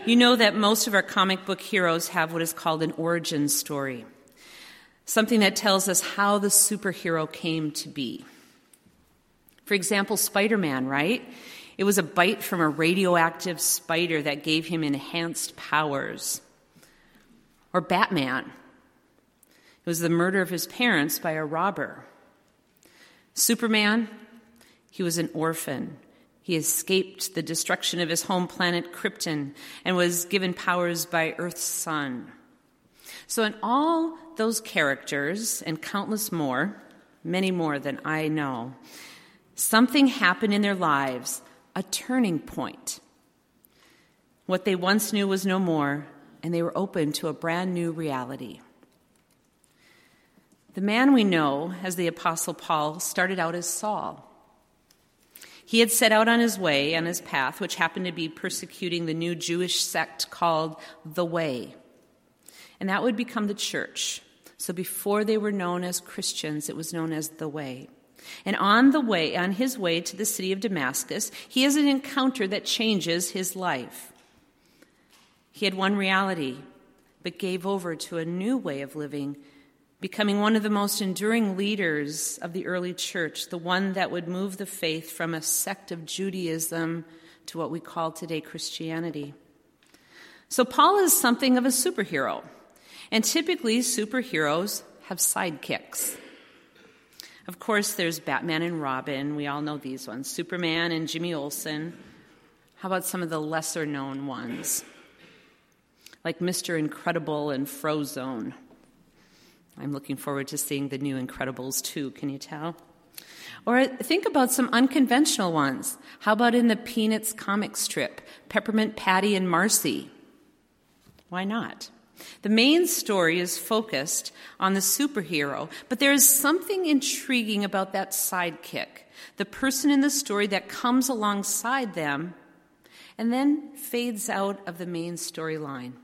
You know that most of our comic book heroes have what is called an origin story, something that tells us how the superhero came to be. For example, Spider-Man, right? It was a bite from a radioactive spider that gave him enhanced powers. Or Batman. It was the murder of his parents by a robber. Superman, he was an orphan. He escaped the destruction of his home planet Krypton and was given powers by Earth's sun. So in all those characters and countless more, many more than I know, something happened in their lives, a turning point. What they once knew was no more, and they were open to a brand new reality. The man we know as the Apostle Paul started out as Saul. He had set out on his way, on his path, which happened to be persecuting the new Jewish sect called the Way. And that would become the church. So before they were known as Christians, it was known as the Way. And on his way to the city of Damascus, he has an encounter that changes his life. He had one reality, but gave over to a new way of living, becoming one of the most enduring leaders of the early church, the one that would move the faith from a sect of Judaism to what we call today Christianity. So Paul is something of a superhero, and typically superheroes have sidekicks. Of course, there's Batman and Robin. We all know these ones. Superman and Jimmy Olsen. How about some of the lesser-known ones? Like Mr. Incredible and Frozone. I'm looking forward to seeing the new Incredibles too, can you tell? Or think about some unconventional ones. How about in the Peanuts comic strip, Peppermint Patty and Marcy? Why not? The main story is focused on the superhero, but there is something intriguing about that sidekick, the person in the story that comes alongside them and then fades out of the main storyline.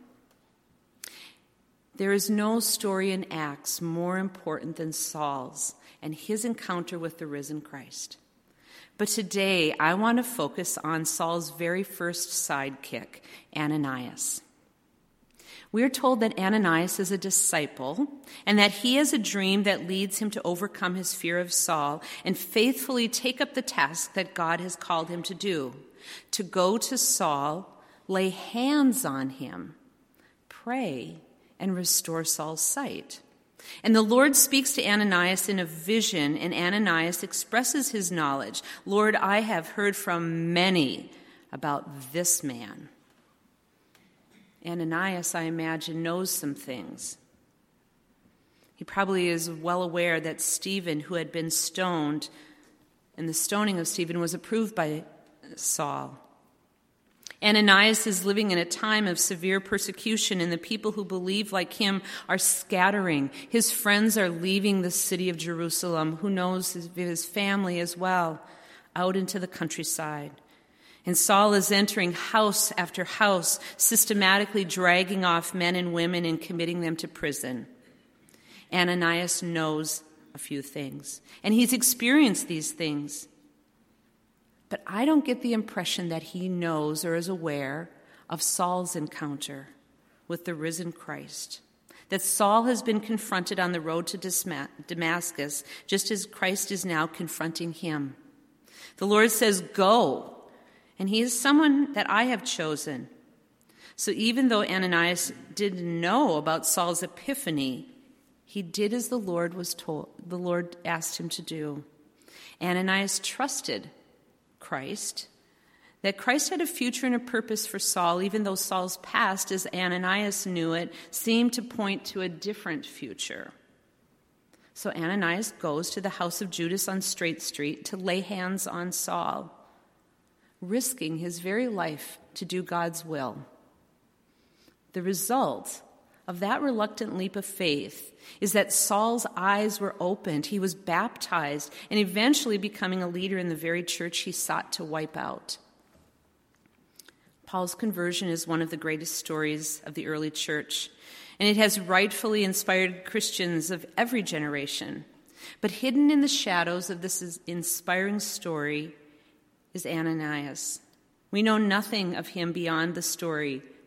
There is no story in Acts more important than Saul's and his encounter with the risen Christ. But today, I want to focus on Saul's very first sidekick, Ananias. We are told that Ananias is a disciple and that he has a dream that leads him to overcome his fear of Saul and faithfully take up the task that God has called him to do, to go to Saul, lay hands on him, pray, and restore Saul's sight. And the Lord speaks to Ananias in a vision, and Ananias expresses his knowledge. Lord, I have heard from many about this man. Ananias, I imagine, knows some things. He probably is well aware that Stephen, who had been stoned, and the stoning of Stephen was approved by Saul. Ananias is living in a time of severe persecution, and the people who believe like him are scattering. His friends are leaving the city of Jerusalem, who knows his family as well, out into the countryside. And Saul is entering house after house, systematically dragging off men and women and committing them to prison. Ananias knows a few things, and he's experienced these things. But I don't get the impression that he knows or is aware of Saul's encounter with the risen Christ, that Saul has been confronted on the road to Damascus, just as Christ is now confronting him. The Lord says, "Go," and he is someone that I have chosen. So even though Ananias didn't know about Saul's epiphany, he did as the Lord asked him to do. Ananias trusted Christ, that Christ had a future and a purpose for Saul, even though Saul's past, as Ananias knew it, seemed to point to a different future. So Ananias goes to the house of Judas on Straight Street to lay hands on Saul, risking his very life to do God's will. The result of that reluctant leap of faith is that Saul's eyes were opened, he was baptized, and eventually becoming a leader in the very church he sought to wipe out. Paul's conversion is one of the greatest stories of the early church, and it has rightfully inspired Christians of every generation. But hidden in the shadows of this inspiring story is Ananias. We know nothing of him beyond the story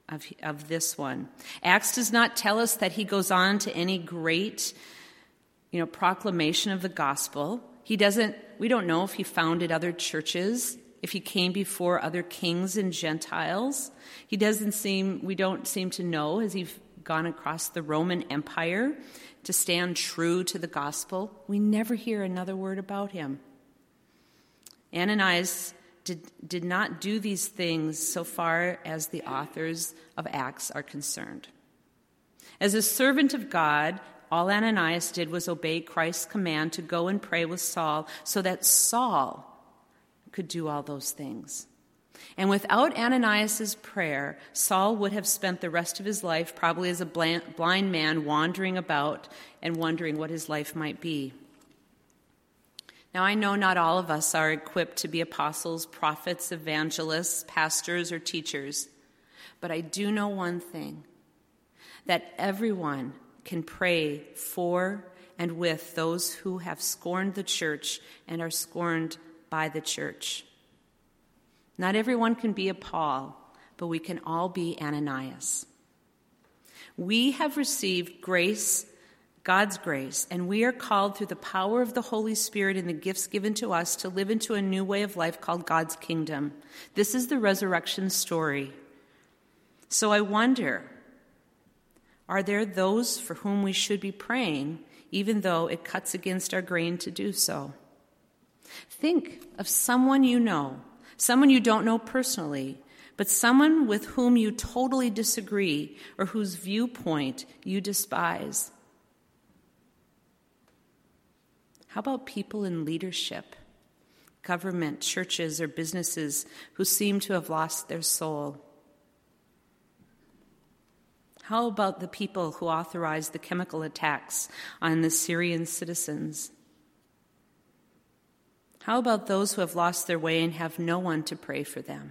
of this one. Acts does not tell us that he goes on to any great, proclamation of the gospel. We don't know if he founded other churches, if he came before other kings and Gentiles. We don't seem to know, has he gone across the Roman Empire to stand true to the gospel? We never hear another word about him. Ananias did not do these things so far as the authors of Acts are concerned. As a servant of God, all Ananias did was obey Christ's command to go and pray with Saul so that Saul could do all those things. And without Ananias' prayer, Saul would have spent the rest of his life probably as a blind man wandering about and wondering what his life might be. Now, I know not all of us are equipped to be apostles, prophets, evangelists, pastors, or teachers, but I do know one thing, that everyone can pray for and with those who have scorned the church and are scorned by the church. Not everyone can be a Paul, but we can all be Ananias. We have received grace, God's grace, and we are called through the power of the Holy Spirit and the gifts given to us to live into a new way of life called God's kingdom. This is the resurrection story. So I wonder, are there those for whom we should be praying, even though it cuts against our grain to do so? Think of someone you know, someone you don't know personally, but someone with whom you totally disagree or whose viewpoint you despise. How about people in leadership, government, churches, or businesses who seem to have lost their soul? How about the people who authorized the chemical attacks on the Syrian citizens? How about those who have lost their way and have no one to pray for them?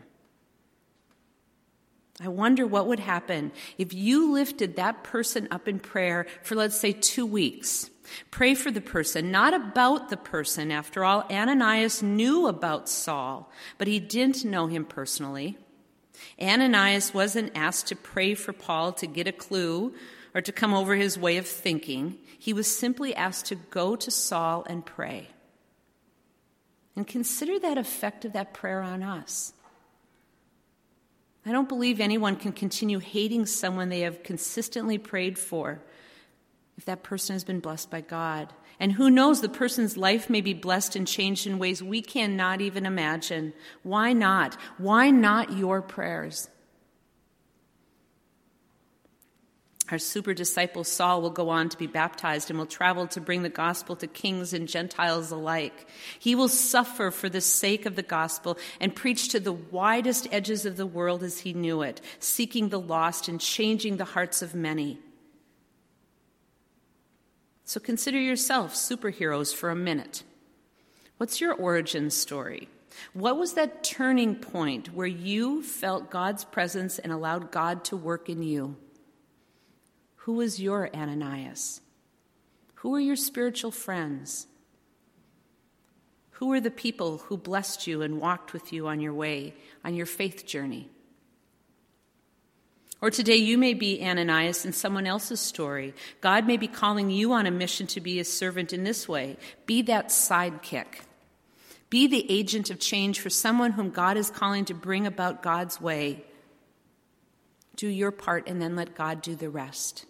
I wonder what would happen if you lifted that person up in prayer for, let's say, 2 weeks. Pray for the person, not about the person. After all, Ananias knew about Saul, but he didn't know him personally. Ananias wasn't asked to pray for Paul to get a clue or to come over his way of thinking. He was simply asked to go to Saul and pray. And consider that effect of that prayer on us. I don't believe anyone can continue hating someone they have consistently prayed for if that person has been blessed by God. And who knows, the person's life may be blessed and changed in ways we cannot even imagine. Why not? Why not your prayers? Our super disciple Saul will go on to be baptized and will travel to bring the gospel to kings and Gentiles alike. He will suffer for the sake of the gospel and preach to the widest edges of the world as he knew it, seeking the lost and changing the hearts of many. So consider yourself superheroes for a minute. What's your origin story? What was that turning point where you felt God's presence and allowed God to work in you? Who was your Ananias? Who were your spiritual friends? Who were the people who blessed you and walked with you on your way, on your faith journey? Or today you may be Ananias in someone else's story. God may be calling you on a mission to be a servant in this way. Be that sidekick. Be the agent of change for someone whom God is calling to bring about God's way. Do your part and then let God do the rest.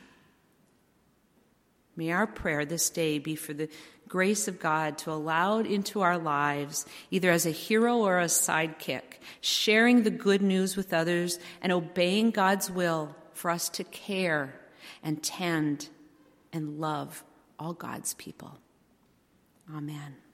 May our prayer this day be for the grace of God to allow into our lives, either as a hero or a sidekick, sharing the good news with others and obeying God's will for us to care and tend and love all God's people. Amen.